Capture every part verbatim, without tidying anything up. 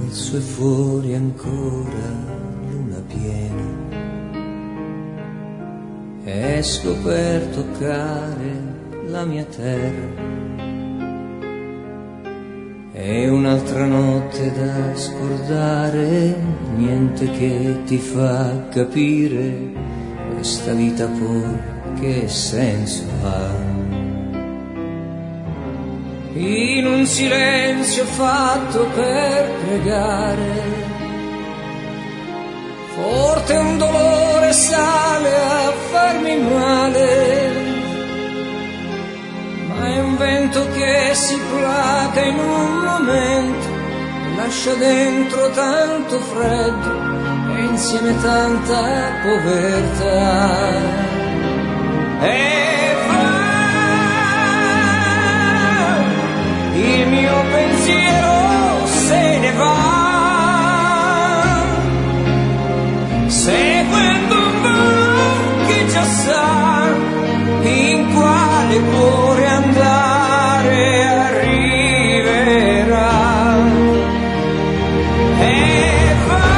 su e fuori ancora luna piena, esco per toccare la mia terra. È un'altra notte da scordare, niente che ti fa capire questa vita poi che senso ha. In un silenzio fatto per pregare, forte un dolore sale a farmi male, ma è un vento che si placa in un momento, lascia dentro tanto freddo e insieme tanta povertà. E va, il mio pensiero se ne va, seguendo un volo che già sa in quale cuore andare arriverà. E va,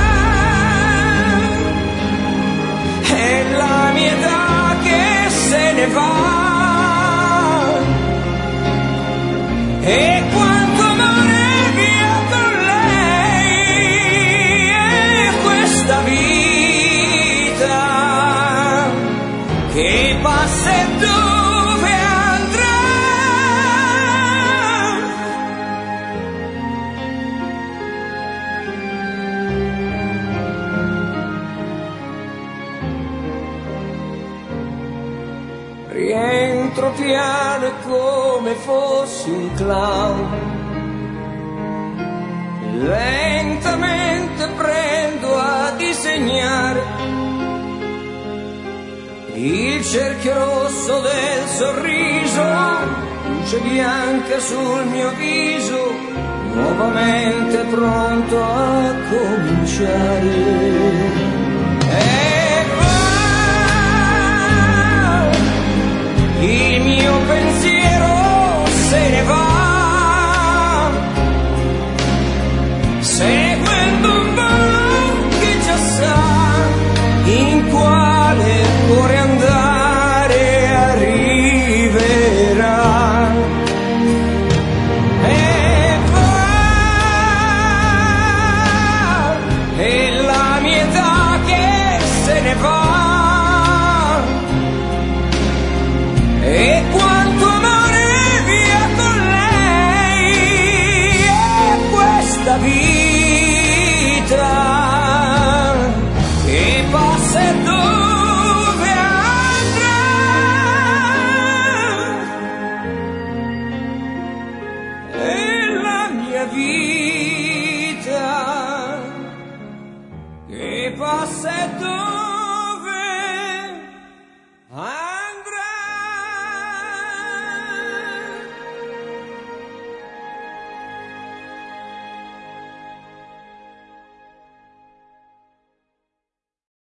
è la mia età che se ne va, e quanto amore via con lei, è questa vita che passa e dove andrà. Rientro piano e come fossi un clown, lentamente prendo a disegnare il cerchio rosso del sorriso, luce bianca sul mio viso, nuovamente pronto a cominciare. E va, il mio pensiero se ne va, seguendo un volo che già sa in quale cuore andare arriverà. E va, è la mia età che se ne va, e quanto amore via con lei, è questa vita che passa e dove andrà. È la mia vita che passa e dove